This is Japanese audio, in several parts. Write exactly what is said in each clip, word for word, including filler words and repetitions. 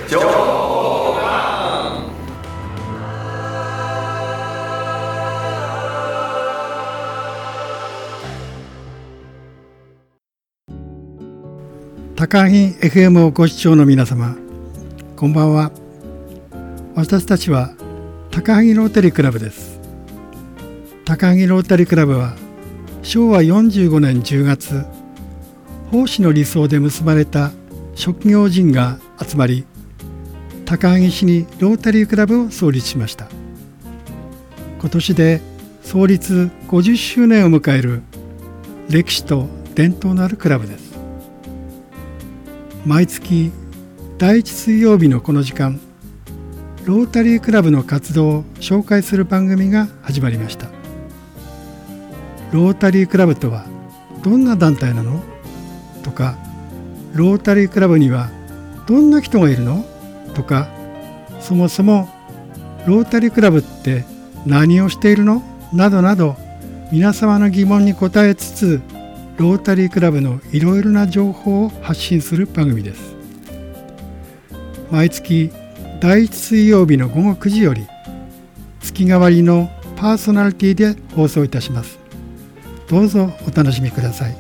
情報館。 高萩 エフエム をご視聴の皆様、こんばんは。私たちは高萩ロータリークラブです。高萩ロータリークラブはしょうわよんじゅうごねんじゅうがつ、奉仕の理想で結ばれた職業人が集まり、高萩市にロータリークラブを創立しました。今年で創立ごじゅっしゅうねんを迎える歴史と伝統のあるクラブです。毎月だいいち水曜日のこの時間、ロータリークラブの活動を紹介する番組が始まりました。ロータリークラブとはどんな団体なの？とか、ロータリークラブにはどんな人がいるの？とか、そもそもロータリークラブって何をしているの？などなど、皆様の疑問に答えつつ、ロータリークラブのいろいろな情報を発信する番組です。毎月だいいち水曜日のごごくじより、月替わりのパーソナリティで放送いたします。どうぞお楽しみください。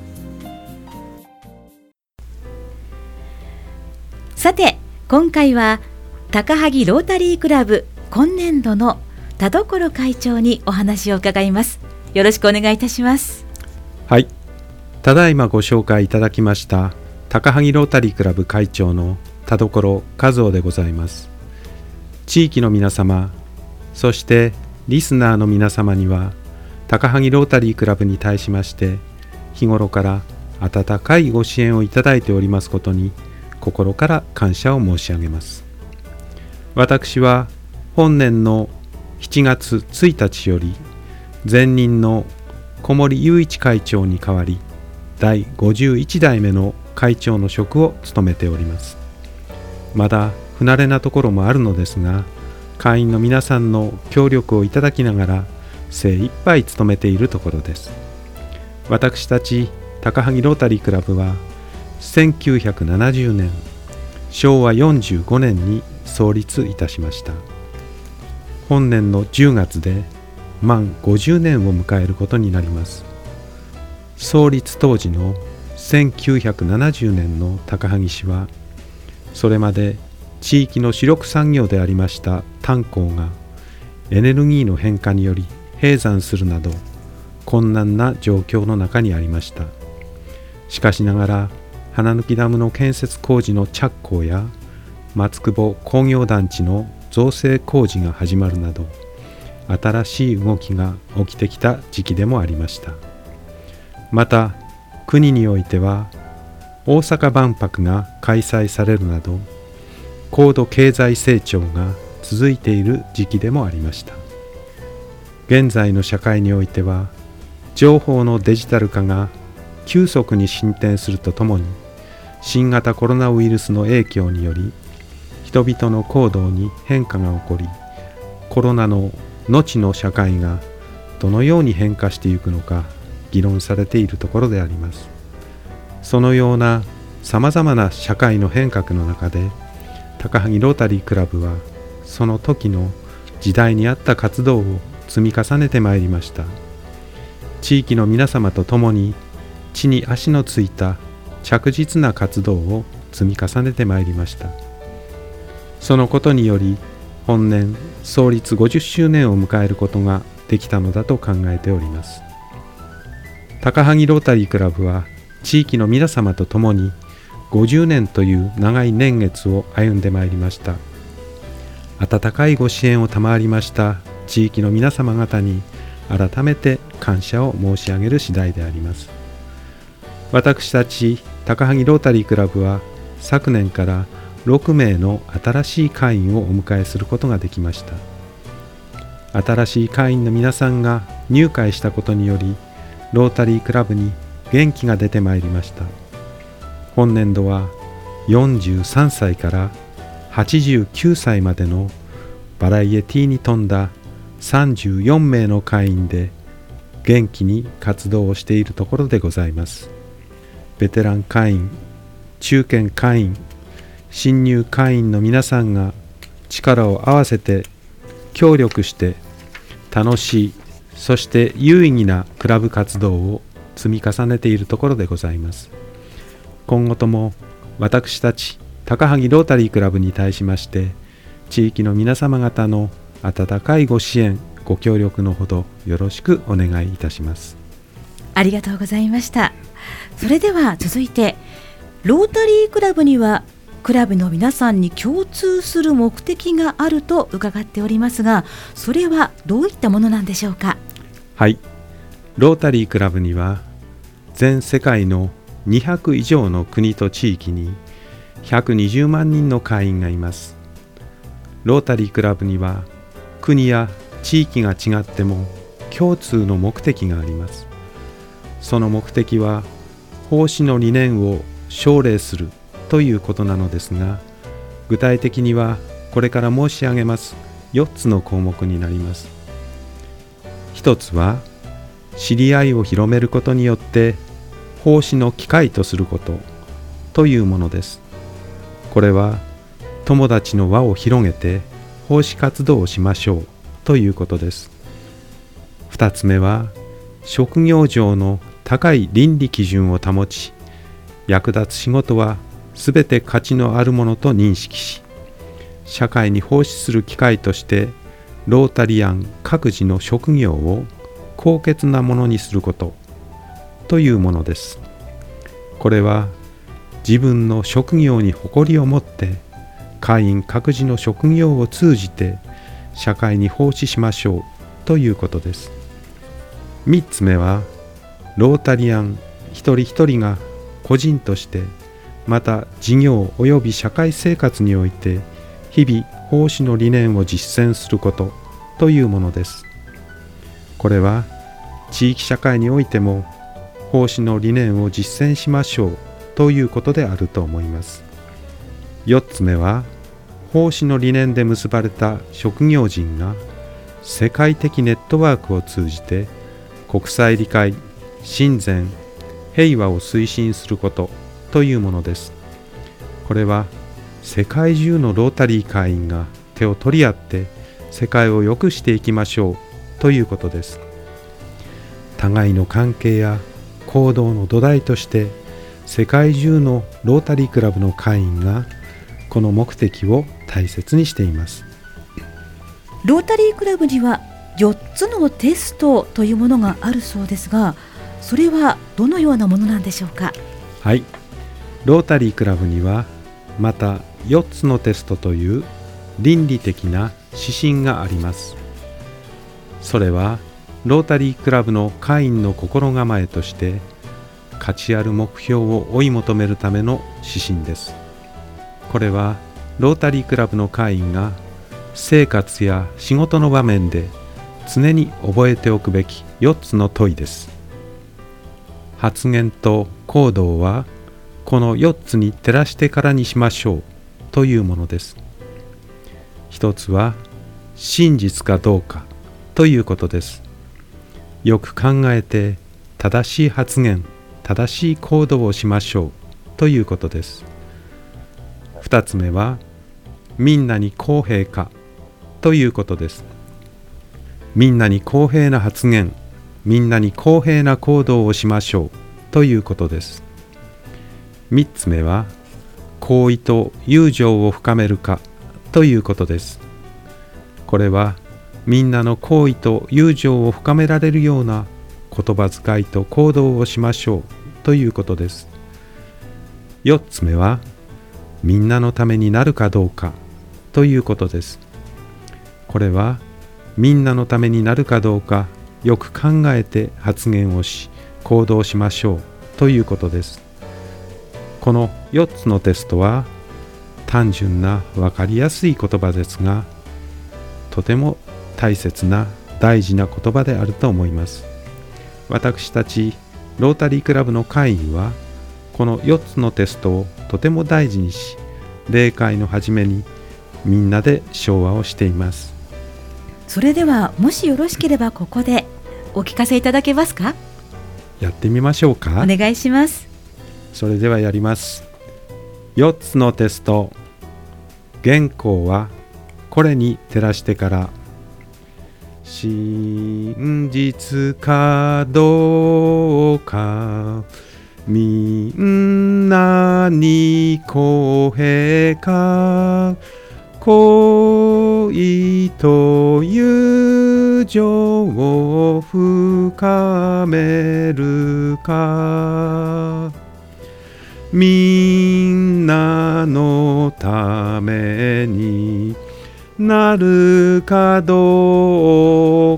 さて、今回は高萩ロータリークラブ今年度の田所会長にお話を伺います。よろしくお願いいたします。 はい、ただいまご紹介いただきました高萩ロータリークラブ会長の田所和夫でございます。地域の皆様、そしてリスナーの皆様には、高萩ロータリークラブに対しまして日頃から温かいご支援をいただいておりますことに心から感謝を申し上げます。私は本年のしちがつついたちより前任の小森雄一会長に代わり、だいごじゅういちだいめの会長の職を務めております。まだ不慣れなところもあるのですが、会員の皆さんの協力をいただきながら精一杯務めているところです。私たち高萩ロータリークラブはせんきゅうひゃくななじゅうねんしょうわよんじゅうごねんに創立いたしました。本年のじゅうがつで満ごじゅうねんを迎えることになります。創立当時のせんきゅうひゃくななじゅうねんの高萩市は、それまで地域の主力産業でありました炭鉱がエネルギーの変化により閉山するなど困難な状況の中にありました。しかしながら花貫ダムの建設工事の着工や松久保工業団地の造成工事が始まるなど、新しい動きが起きてきた時期でもありました。また国においては大阪万博が開催されるなど高度経済成長が続いている時期でもありました。現在の社会においては情報のデジタル化が急速に進展するとともに、新型コロナウイルスの影響により人々の行動に変化が起こり、コロナの後の社会がどのように変化していくのか議論されているところであります。そのようなさまざまな社会の変革の中で、高萩ロータリークラブはその時の時代に合った活動を積み重ねてまいりました。地域の皆様と共に地に足のついた着実な活動を積み重ねてまいりました。そのことにより本年創立ごじゅっしゅうねんを迎えることができたのだと考えております。高萩ロータリークラブは地域の皆様と共にごじゅうねんという長い年月を歩んでまいりました。温かいご支援を賜りました地域の皆様方に改めて感謝を申し上げる次第であります。私たち高萩ロータリークラブは昨年からろくめいの新しい会員をお迎えすることができました。新しい会員の皆さんが入会したことにより、ロータリークラブに元気が出てまいりました。本年度はよんじゅうさんさいからはちじゅうきゅうさいまでのバラエティに富んださんじゅうよんめいの会員で元気に活動をしているところでございます。ベテラン会員、中堅会員、 新入会員の皆さんが力を合わせて協力して楽しい、そして有意義なクラブ活動を積み重ねているところでございます。今後とも私たち高萩ロータリークラブに対しまして地域の皆様方の温かいご支援ご協力のほどよろしくお願いいたします。 ありがとうございました。それでは続いて、ロータリークラブにはクラブの皆さんに共通する目的があると伺っておりますが、それはどういったものなんでしょうか。 はい、ロータリークラブには全世界のにひゃく以上の国と地域にひゃくにじゅうまんにんの会員がいます。ロータリークラブには国や地域が違っても共通の目的があります。その目的は奉仕の理念を奨励するということなのですが、具体的にはこれから申し上げますよっつの項目になります。一つは知り合いを広めることによって奉仕の機会とすることというものです。これは友達の輪を広げて奉仕活動をしましょうということです。二つ目は職業上の高い倫理基準を保ち、役立つ仕事はすべて価値のあるものと認識し、社会に奉仕する機会としてロータリアン各自の職業を高潔なものにすることというものです。これは自分の職業に誇りを持って会員各自の職業を通じて社会に奉仕しましょうということです。みっつめはロータリアン一人一人が個人としてまた事業及び社会生活において日々奉仕の理念を実践することというものです。これは地域社会においても奉仕の理念を実践しましょうということであると思います。よっつめは奉仕の理念で結ばれた職業人が世界的ネットワークを通じて国際理解、親善、平和を推進することというものです。これは世界中のロータリー会員が手を取り合って世界を良くしていきましょうということです。互いの関係や行動の土台として世界中のロータリークラブの会員がこの目的を大切にしています。 ロータリークラブにはよっつのテストというものがあるそうですが、それはどのようなものなんでしょうか。 はい、ロータリークラブにはまたよっつのテストという倫理的な指針があります。それはロータリークラブの会員の心構えとして価値ある目標を追い求めるための指針です。これはロータリークラブの会員が生活や仕事の場面で常に覚えておくべきよっつの問いです。発言と行動はこのよっつに照らしてからにしましょうというものです。一つは真実かどうかということです。よく考えて正しい発言、正しい行動をしましょうということです。二つ目はみんなに公平かということです。みんなに公平な発言、みんなに公平な行動をしましょうということです。三つ目は好意と友情を深めるかということです。これはみんなの好意と友情を深められるような言葉遣いと行動をしましょうということです。四つ目はみんなのためになるかどうかということです。これはみんなのためになるかどうかよく考えて発言をし行動しましょうということです。このよっつのテストは単純な分かりやすい言葉ですが、とても大切な大事な言葉であると思います。私たちロータリークラブの会員はこのよっつのテストをとても大事にし、例会の初めにみんなで唱和をしています。 それではもしよろしければここでお聞かせいただけますか。 やってみましょうか。 お願いします。 それではやります。よっつのテスト現行はこれに照らしてから、真実かどうかみんなに公平か、恋と友情を深めるか、みんなのためになるかどう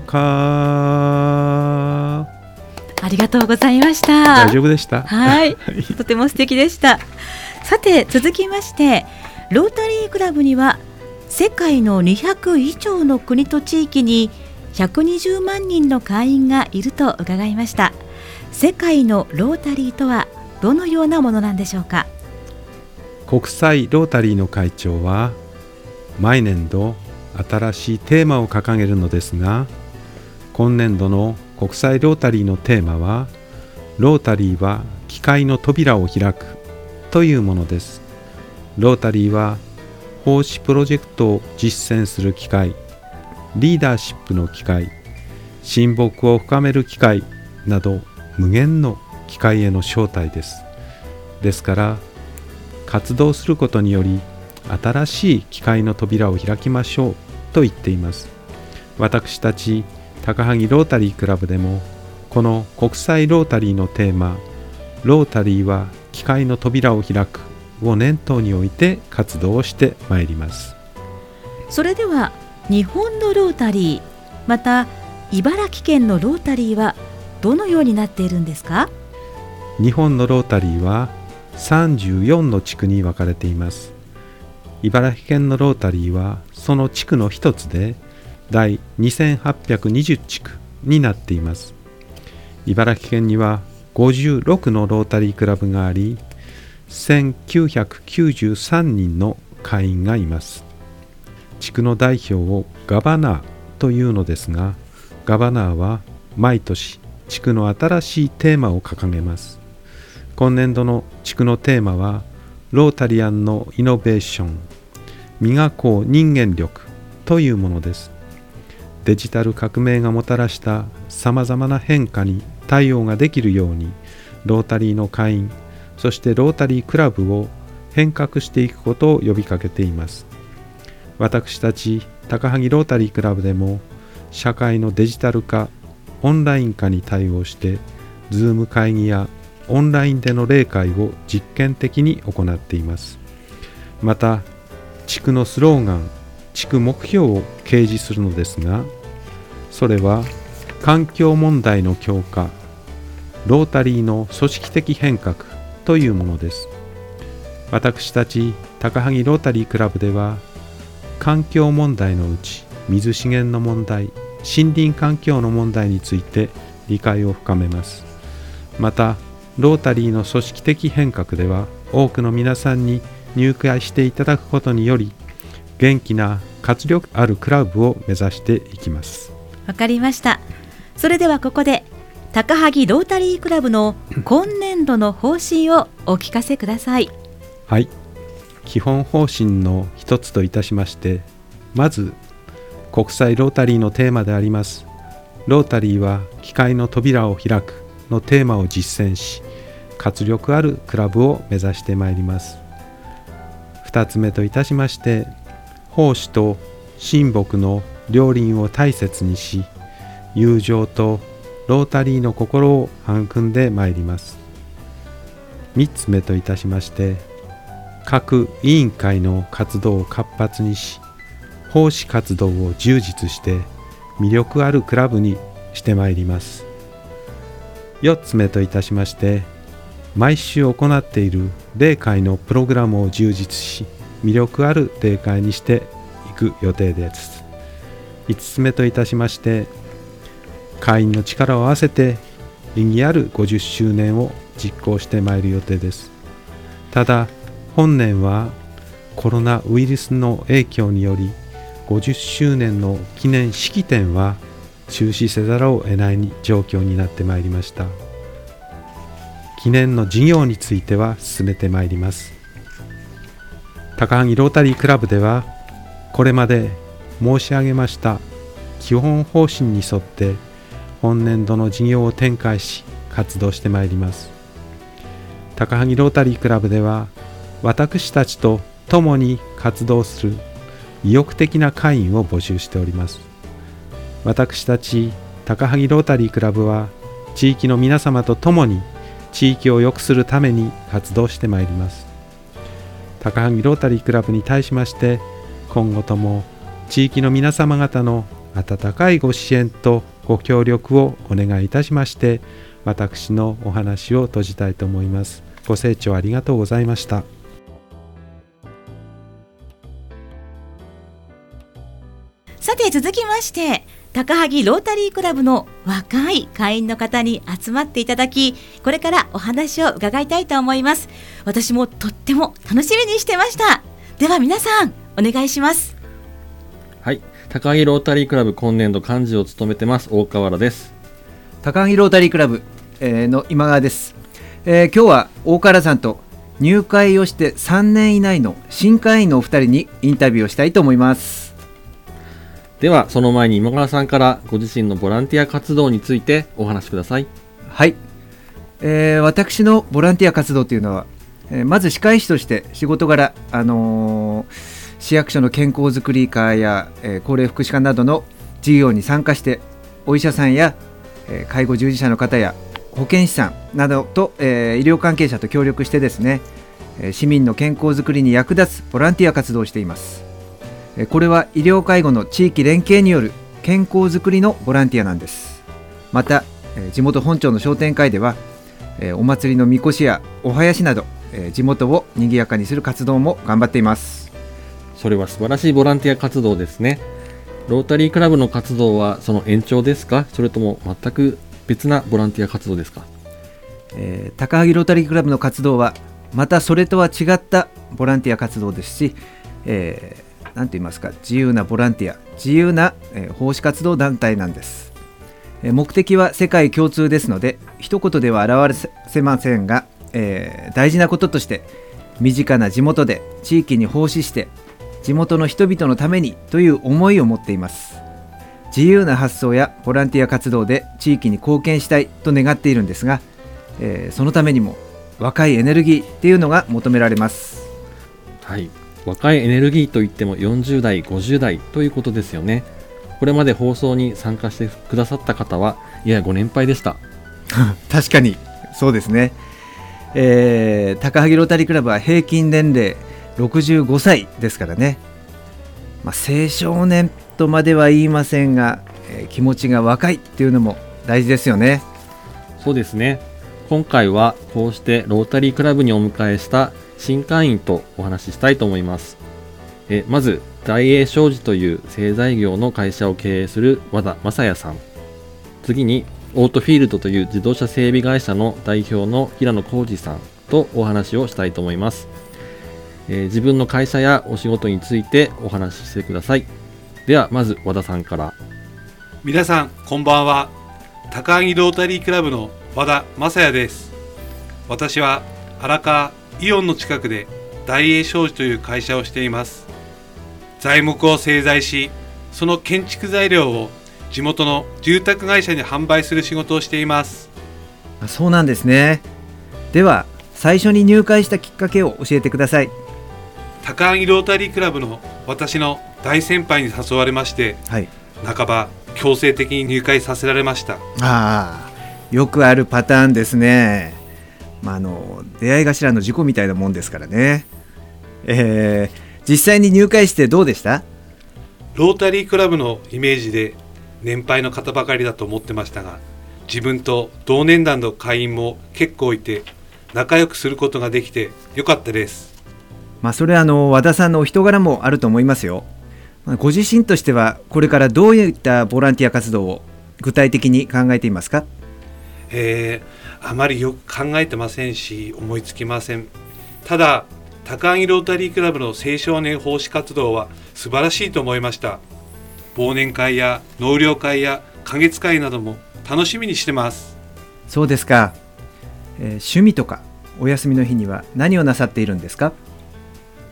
か。 ありがとうございました。 大丈夫でした。 はいとても素敵でした。さて続きまして、ロータリークラブには世界のにひゃく以上の国と地域にひゃくにじゅうまんにんの会員がいると伺いました。世界のロータリーとはどのようなものなんでしょうか。 国際ロータリーの会長は毎年度新しいテーマを掲げるのですが、今年度の国際ロータリーのテーマは、ロータリーは機会の扉を開くというものです。ロータリーは奉仕プロジェクトを実践する機会、リーダーシップの機会、親睦を深める機会など無限の機会への招待です。ですから活動することにより新しい機会の扉を開きましょうと言っています。私たち高萩ロータリークラブでもこの国際ロータリーのテーマ、ロータリーは機会の扉を開くを念頭に置いて活動をしてまいります。 それでは日本のロータリー、また茨城県のロータリーはどのようになっているんですか。 日本のロータリーはさんじゅうよんの地区に分かれています。茨城県のロータリーはその地区の一つで第にせんはっぴゃくにじゅう地区になっています。茨城県にはごじゅうろくのロータリークラブがあり、せんきゅうひゃくきゅうじゅうさんにんの会員がいます。地区の代表をガバナーというのですが、ガバナーは毎年地区の新しいテーマを掲げます。今年度の地区のテーマは、ロータリアンのイノベーション、磨こう人間力というものです。デジタル革命がもたらしたさまざまな変化に対応ができるように、ロータリーの会員、そしてロータリークラブを変革していくことを呼びかけています。私たち高萩ロータリークラブでも、社会のデジタル化、オンライン化に対応して、ズーム会議やオンラインでの例会を実験的に行っています。また、地区のスローガン、地区目標を掲示するのですが、それは環境問題の強化、ロータリーの組織的変革というものです。私たち高萩ロータリークラブでは、環境問題のうち水資源の問題、森林環境の問題について理解を深めます。また、ロータリーの組織的変革では、多くの皆さんに入会していただくことにより、元気な活力あるクラブを目指していきます。 わかりました。それではここで高萩ロータリークラブの今年度の方針をお聞かせください。 はい、基本方針の一つといたしまして、まず国際ロータリーのテーマでありますロータリーは機会の扉を開くのテーマを実践し、活力あるクラブを目指してまいります。二つ目といたしまして、奉仕と親睦の両輪を大切にし、友情とロータリーの心を育んでまいります。三つ目といたしまして、各委員会の活動を活発にし、奉仕活動を充実して魅力あるクラブにしてまいります。四つ目といたしまして、毎週行っている例会のプログラムを充実し、魅力ある例会にしていく予定です。五つ目といたしまして、会員の力を合わせて意義あるごじゅっしゅうねんを実行してまいる予定です。ただ、本年はコロナウイルスの影響により、ごじゅっしゅうねんの記念式典は中止せざるを得ない状況になってまいりました。記念の事業については進めてまいります。 高萩ロータリークラブではこれまで申し上げました基本方針に沿って本年度の事業を展開し活動してまいります。高萩ロータリークラブでは私たちと共に活動する意欲的な会員を募集しております。私たち高萩ロータリークラブは地域の皆様と共に地域を良くするために活動してまいります。高萩ロータリークラブに対しまして今後とも地域の皆様方の温かいご支援とご協力をお願いいたしまして、私のお話を閉じたいと思います。ご清聴ありがとうございました。 さて続きまして、高萩ロータリークラブの若い会員の方に集まっていただき、これからお話を伺いたいと思います。私もとっても楽しみにしてました。では皆さんお願いします。 はい、高萩ロータリークラブ今年度幹事を務めてます大河原です。 高萩ロータリークラブの今川です。えー、今日は大河原さんと入会をしてさんねん以内の新会員のお二人にインタビューをしたいと思います。 ではその前に今川さんからご自身のボランティア活動についてお話しください。 はい、えー、私のボランティア活動というのは、えー、まず歯科医師として仕事柄、あのー、市役所の健康づくり課や、えー、高齢福祉課などの事業に参加してお医者さんや、えー、介護従事者の方や保健師さんなどと、えー、医療関係者と協力してですね、えー、市民の健康づくりに役立つボランティア活動をしています。えー、これは医療介護の地域連携による健康づくりのボランティアなんです。また、えー、地元本町の商店会では、えー、お祭りのみこしやお囃子など、えー、地元を賑やかにする活動も頑張っています。 それは素晴らしいボランティア活動ですね。ロータリークラブの活動はその延長ですか、それとも全く別なボランティア活動ですか？ えー、高萩ロータリークラブの活動はまたそれとは違ったボランティア活動ですし、えー、なんて言いますか、自由なボランティア、自由な、えー、奉仕活動団体なんです。えー、目的は世界共通ですので一言では表せませんが、えー、大事なこととして身近な地元で地域に奉仕して地元の人々のためにという思いを持っています。自由な発想やボランティア活動で地域に貢献したいと願っているんですが、えー、そのためにも若いエネルギーっていうのが求められます。 はい、若いエネルギーといってもよんじゅう代ごじゅう代ということですよね。これまで放送に参加してくださった方はややご年配でした。 確かにそうですね。えー、高萩ロータリークラブは平均年齢ろくじゅうごさいですからね。まあ、青少年とまでは言いませんが、えー、気持ちが若いっていうのも大事ですよね。 そうですね。今回はこうしてロータリークラブにお迎えした新会員とお話ししたいと思います。えまず大栄商事という製材業の会社を経営する和田正也さん、次にオートフィールドという自動車整備会社の代表の平野浩二さんとお話をしたいと思います。えー、自分の会社やお仕事についてお話ししてください。ではまず和田さんから。 皆さんこんばんは。高萩ロータリークラブの和田正也です。私は荒川イオンの近くで大栄商事という会社をしています。材木を製材し、その建築材料を地元の住宅会社に販売する仕事をしています。 そうなんですね。では最初に入会したきっかけを教えてください。 高萩ロータリークラブの私の大先輩に誘われまして、はい、半ば強制的に入会させられました。 ああ、よくあるパターンですね。まあ、あの出会い頭の事故みたいなもんですからね。えー、実際に入会してどうでした？ ロータリークラブのイメージで年配の方ばかりだと思ってましたが、自分と同年代の会員も結構いて仲良くすることができてよかったです。 まあ、それはあの和田さんのお人柄もあると思いますよ。ご自身としてはこれからどういったボランティア活動を具体的に考えていますか？ えー、あまりよく考えてませんし思いつきません。ただ高萩ロータリークラブの青少年奉仕活動は素晴らしいと思いました。忘年会や納涼会や花月会なども楽しみにしてます。 そうですか。えー、趣味とかお休みの日には何をなさっているんですか？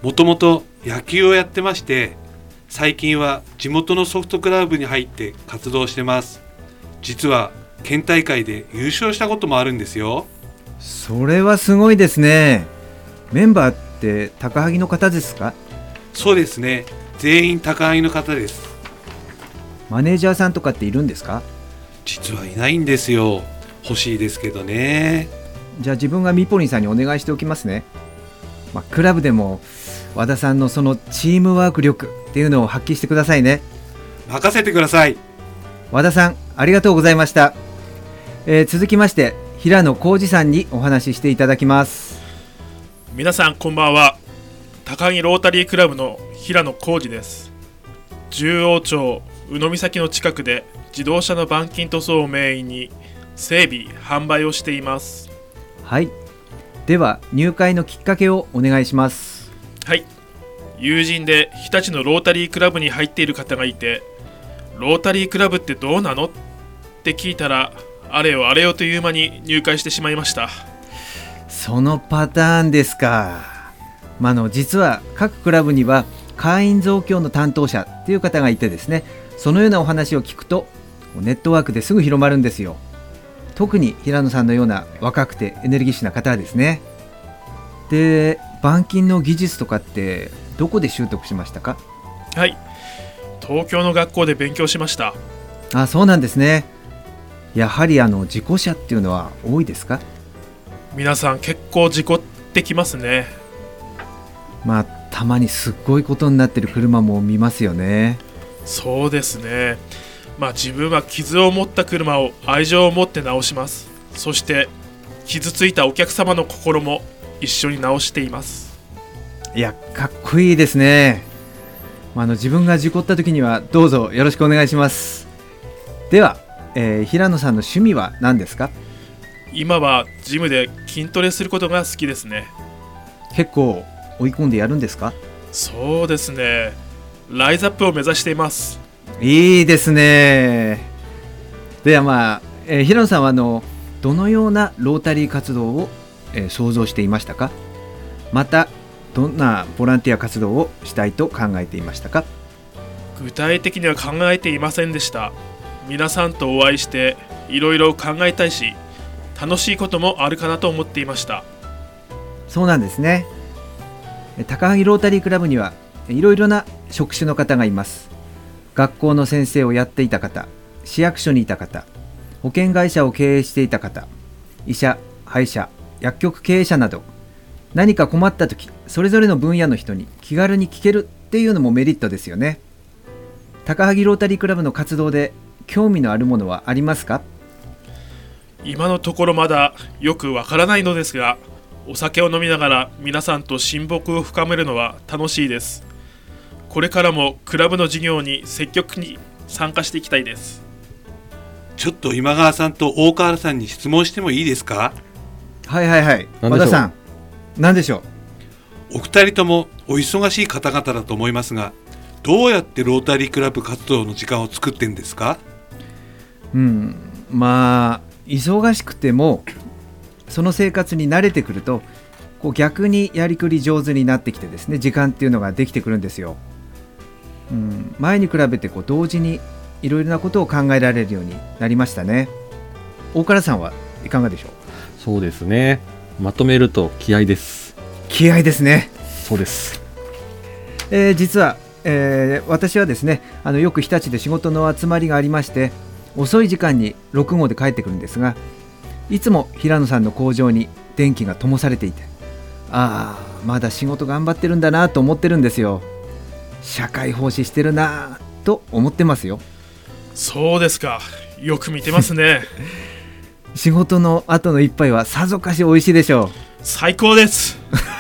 もともと野球をやってまして、最近は地元のソフトクラブに入って活動してます。実は県大会で優勝したこともあるんですよ。 それはすごいですね。メンバーって高萩の方ですか？ そうですね、全員高萩の方です。 マネージャーさんとかっているんですか？ 実はいないんですよ。欲しいですけどね。 じゃあ自分がミポリンさんにお願いしておきますね。まあ、クラブでも和田さんのそのチームワーク力っていうのを発揮してくださいね。 任せてください。 和田さん、ありがとうございました。えー、続きまして平野浩二さんにお話ししていただきます。 皆さんこんばんは。高木ロータリークラブの平野浩二です。十王町宇野岬の近くで自動車の板金塗装をメインに整備販売をしています。 はい、では入会のきっかけをお願いします。 はい、友人で日立のロータリークラブに入っている方がいて、ロータリークラブってどうなのって聞いたら、あれよあれよという間に入会してしまいました。 そのパターンですか。まあ、あの実は各クラブには会員増強の担当者っていう方がいてですね、そのようなお話を聞くとネットワークですぐ広まるんですよ。特に平野さんのような若くてエネルギッシュな方はですね。で、板金の技術とかってどこで習得しましたか？ はい、東京の学校で勉強しました。 あ、そうなんですね。やはりあの事故車っていうのは多いですか？ 皆さん結構事故ってきますね。 まあたまにすっごいことになってる車も見ますよね。 そうですね。まあ自分は傷を持った車を愛情を持って直します。そして傷ついたお客様の心も一緒に直しています。 いや、かっこいいですね。まあ、あの自分が事故った時にはどうぞよろしくお願いします。では、えー、平野さんの趣味は何ですか？ 今はジムで筋トレすることが好きですね。 結構追い込んでやるんですか？ そうですね、ライズアップを目指しています。 いいですね。ではまあ、えー、平野さんはあのどのようなロータリー活動を、えー、想像していましたか？またどんなボランティア活動をしたいと考えていましたか？ 具体的には考えていませんでした。皆さんとお会いしていろいろ考えたいし、楽しいこともあるかなと思っていました。 そうなんですね。高萩ロータリークラブにはいろいろな職種の方がいます。学校の先生をやっていた方、市役所にいた方、保険会社を経営していた方、医者、歯医者、薬局経営者など、何か困った時、それぞれの分野の人に気軽に聞けるっていうのもメリットですよね。高萩ロータリークラブの活動で興味のあるものはありますか？ 今のところまだよくわからないのですが、お酒を飲みながら皆さんと親睦を深めるのは楽しいです。これからもクラブの事業に積極に参加していきたいです。 ちょっと今川さんと大河原さんに質問してもいいですか？ はいはいはい、和田さん、何でしょう？お二人ともお忙しい方々だと思いますが、どうやってロータリークラブ活動の時間を作ってんですか？ うん、まあ忙しくてもその生活に慣れてくると、こう逆にやりくり上手になってきてですね、時間っていうのができてくるんですよ。うん、前に比べてこう同時にいろいろなことを考えられるようになりましたね。大倉さんはいかがでしょう？ そうですね、まとめると気合です。 気合ですね。 そうです。 えー、実は、えー、私はですね、あのよく日立で仕事の集まりがありまして、遅い時間にろく号で帰ってくるんですが、いつも平野さんの工場に電気が灯されていて、ああまだ仕事頑張ってるんだなと思ってるんですよ。社会奉仕してるなと思ってますよ。 そうですか、よく見てますね。 仕事の後の一杯はさぞかし美味しいでしょう。 最高です。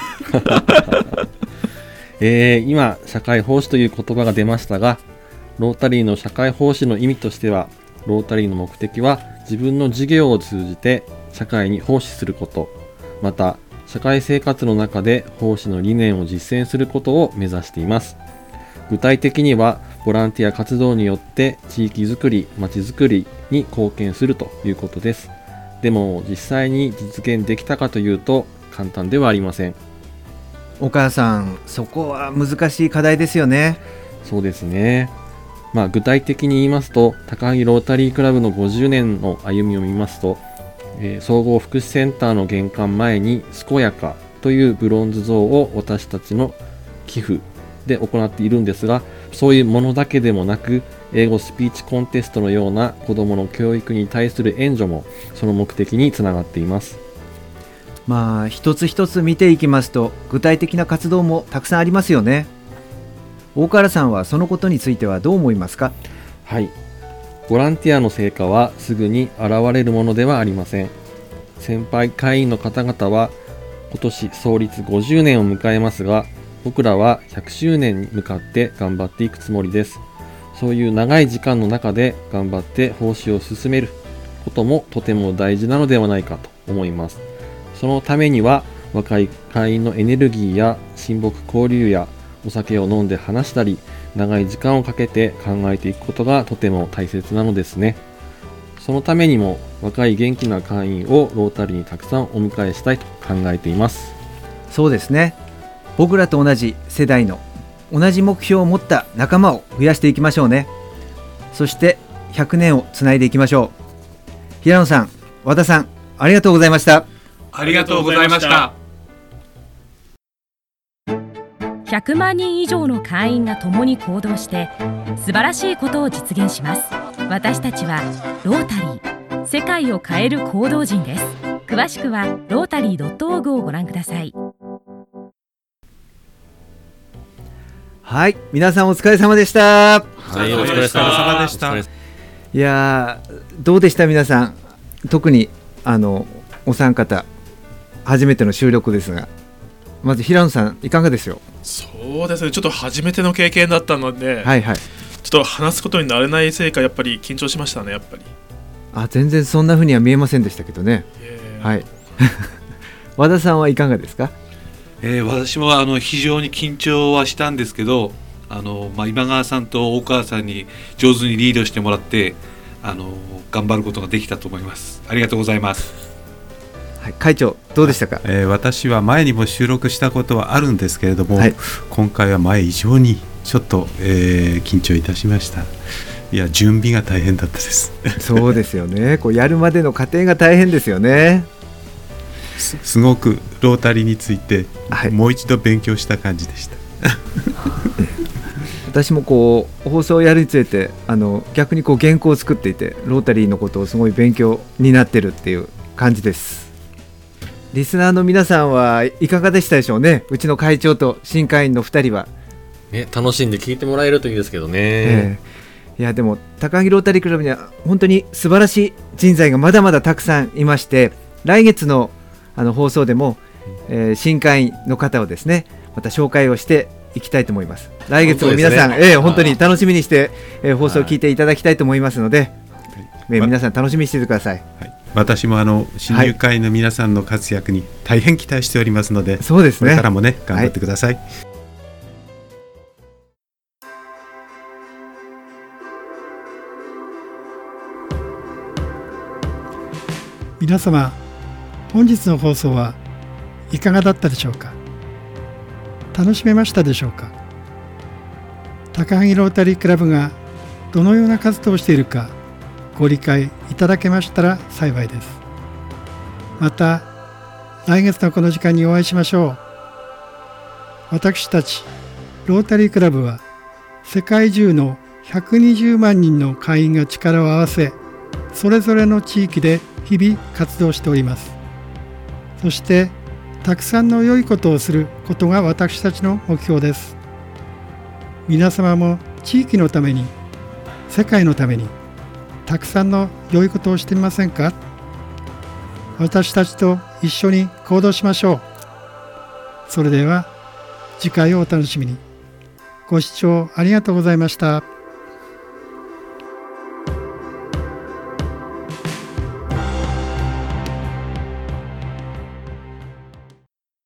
えー、今社会奉仕という言葉が出ましたが、ロータリーの社会奉仕の意味としては、ロータリーの目的は自分の事業を通じて社会に奉仕すること、また社会生活の中で奉仕の理念を実践することを目指しています。具体的にはボランティア活動によって地域づくり、まちづくりに貢献するということです。でも実際に実現できたかというと簡単ではありません。 お母さん、そこは難しい課題ですよね。 そうですね。まあ、具体的に言いますと、高萩ロータリークラブのごじゅうねんの歩みを見ますと、えー総合福祉センターの玄関前に健やかというブロンズ像を私たちの寄付で行っているんですが、そういうものだけでもなく、英語スピーチコンテストのような子どもの教育に対する援助もその目的につながっています。 まあ一つ一つ見ていきますと、具体的な活動もたくさんありますよね。大河原さんはそのことについてはどう思いますか？ はい。ボランティアの成果はすぐに現れるものではありません。先輩会員の方々は今年創立ごじゅうねんを迎えますが、僕らはひゃくしゅうねんに向かって頑張っていくつもりです。そういう長い時間の中で頑張って奉仕を進めることもとても大事なのではないかと思います。そのためには若い会員のエネルギーや親睦交流やお酒を飲んで話したり、長い時間をかけて考えていくことがとても大切なのですね。そのためにも若い元気な会員をロータリーにたくさんお迎えしたいと考えています。 そうですね。僕らと同じ世代の同じ目標を持った仲間を増やしていきましょうね。そしてひゃくねんをつないでいきましょう。平野さん、和田さん、ありがとうございました。 ありがとうございました。 ひゃくまんにん以上の会員が共に行動して素晴らしいことを実現します。私たちはロータリー、世界を変える行動人です。詳しくはロータリー ドットオーグ をご覧ください。 はい、皆さんお疲れ様でした。 はい、お疲れ様でした。 いやー、どうでした皆さん。特にあのお三方初めての収録ですが、まず平野さんいかがですよ？ そうですね、ちょっと初めての経験だったので、 はいはい、 ちょっと話すことになれないせいかやっぱり緊張しましたね。やっぱりあ、全然そんな風には見えませんでしたけどね。はい和田さんはいかがですか？ えー、私もあの非常に緊張はしたんですけど、あの、まあ、今川さんと大川さんに上手にリードしてもらってあの頑張ることができたと思います。ありがとうございます。 はい、会長どうでしたか？ えー、私は前にも収録したことはあるんですけれども、 はい、 今回は前以上にちょっと、えー、緊張いたしました。いや、準備が大変だったですそうですよね。こうやるまでの過程が大変ですよね。 す, すごくロータリーについて、 はい、 もう一度勉強した感じでした私もこう放送をやるにつれてあの逆にこう原稿を作っていてロータリーのことをすごい勉強になってるっていう感じです。リスナーの皆さんはいかがでしたでしょうね。うちの会長と新会員のふたりは、 ね、楽しんで聞いてもらえるといいですけどね、 えー、いやでも高萩ロータリークラブには本当に素晴らしい人材がまだまだたくさんいまして、来月のあの放送でも、えー、新会員の方をですねまた紹介をしていきたいと思います。来月も皆さん、ねえー、本当に楽しみにして、えー、放送を聞いていただきたいと思いますので、えー、皆さん楽しみにしていてください。 はい、私もあの新入会員の皆さんの活躍に大変期待しておりますので、はい、 そうですね、 これからもね頑張ってください。はい、 皆様、本日の放送はいかがだったでしょうか。楽しめましたでしょうか。高萩ロータリークラブがどのような活動をしているかご理解いただけましたら幸いです。また来月のこの時間にお会いしましょう。私たちロータリークラブは世界中のひゃくにじゅうまんにんの会員が力を合わせ、それぞれの地域で日々活動しております。そしてたくさんの良いことをすることが私たちの目標です。皆様も地域のために、世界のためにたくさんの良いことをしてみませんか。私たちと一緒に行動しましょう。それでは次回をお楽しみに。ご視聴ありがとうございました。